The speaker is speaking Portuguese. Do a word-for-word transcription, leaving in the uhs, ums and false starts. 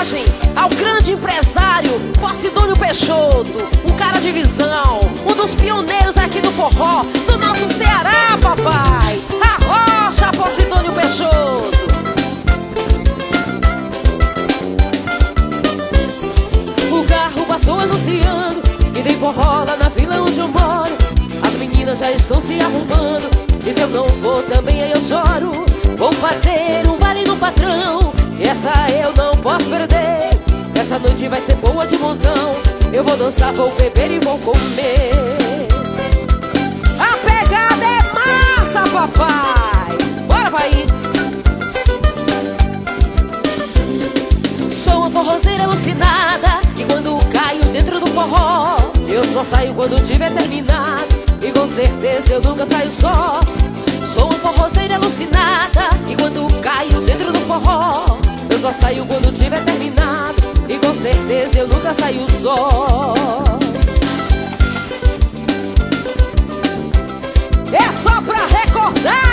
homenagem ao grande empresário Posidônio Peixoto, um cara de visão, um dos pioneiros aqui do forró, do nosso Ceará, papai. Arrocha, Posidônio Peixoto. O carro passou anunciando que tem forró lá na vila onde eu moro. As meninas já estão se arrumando, e se eu não for também aí eu choro. Vou fazer um vale no patrão, essa eu não posso perder. Essa noite vai ser boa de montão, eu vou dançar, vou beber e vou comer. A pegada é massa, papai. Bora, vai. Sou uma forrozeira alucinada, e quando caio dentro do forró, eu só saio quando tiver terminado, e com certeza eu nunca saio só. Sou uma forrozeira alucinada, e quando caio dentro do forró, eu só saio quando tiver terminado, e com certeza eu nunca saio só. É só pra recordar.